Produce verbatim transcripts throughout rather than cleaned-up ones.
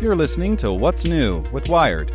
You're listening to What's New with Wired.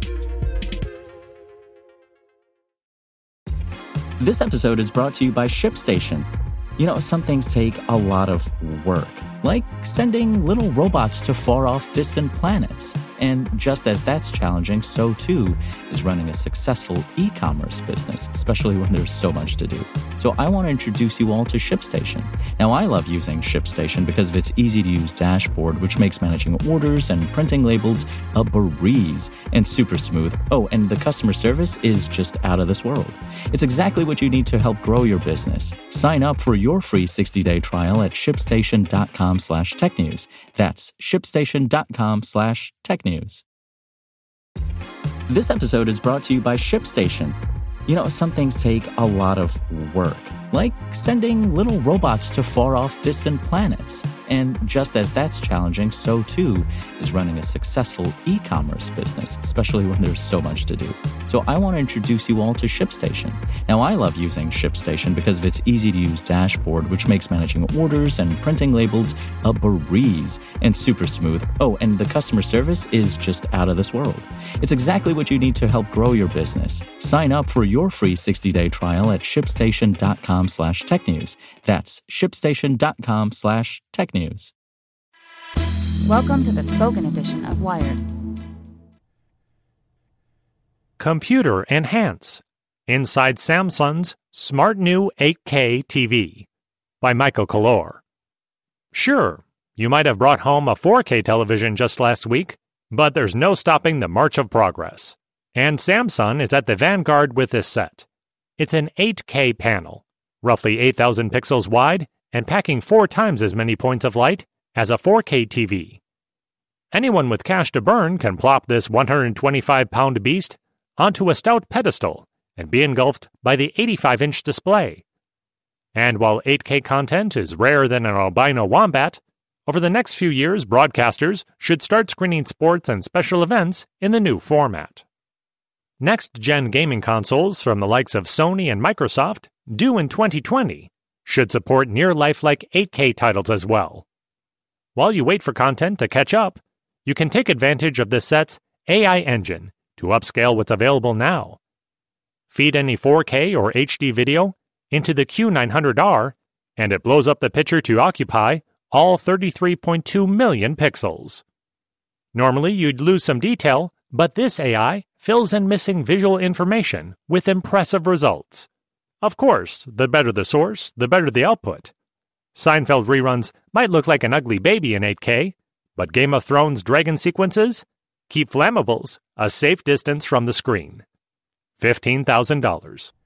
This episode is brought to you by ShipStation. You know, some things take a lot of work, like sending little robots to far-off distant planets. And just as that's challenging, so too is running a successful e-commerce business, especially when there's so much to do. So I want to introduce you all to ShipStation. Now, I love using ShipStation because of its easy-to-use dashboard, which makes managing orders and printing labels a breeze and super smooth. Oh, and the customer service is just out of this world. It's exactly what you need to help grow your business. Sign up for your free sixty-day trial at shipstation.com slash technews. That's shipstation.com slash technews. This episode is brought to you by ShipStation. You know, some things take a lot of work, like sending little robots to far-off distant planets. And just as that's challenging, so too is running a successful e-commerce business, especially when there's so much to do. So I want to introduce you all to ShipStation. Now, I love using ShipStation because of its easy-to-use dashboard, which makes managing orders and printing labels a breeze and super smooth. Oh, and the customer service is just out of this world. It's exactly what you need to help grow your business. Sign up for your free sixty-day trial at shipstation.com slash technews. That's shipstation.com slash technews. Welcome to the spoken edition of Wired. Computer Enhance Inside Samsung's Smart New eight K T V by Michael Kalor. Sure, you might have brought home a four K television just last week, but there's no stopping the march of progress. And Samsung is at the vanguard with this set. It's an eight K panel, roughly eight thousand pixels wide and packing four times as many points of light as a four K T V. Anyone with cash to burn can plop this one hundred twenty-five pound beast onto a stout pedestal and be engulfed by the eighty-five inch display. And while eight K content is rarer than an albino wombat, over the next few years broadcasters should start screening sports and special events in the new format. Next-gen gaming consoles from the likes of Sony and Microsoft, due in twenty twenty, should support near-lifelike eight K titles as well. While you wait for content to catch up, you can take advantage of this set's A I engine to upscale what's available now. Feed any four K or H D video into the Q nine hundred R, and it blows up the picture to occupy all thirty-three point two million pixels. Normally, you'd lose some detail, but this A I fills in missing visual information with impressive results. Of course, the better the source, the better the output. Seinfeld reruns might look like an ugly baby in eight K, but Game of Thrones dragon sequences keep flammables a safe distance from the screen. fifteen thousand dollars.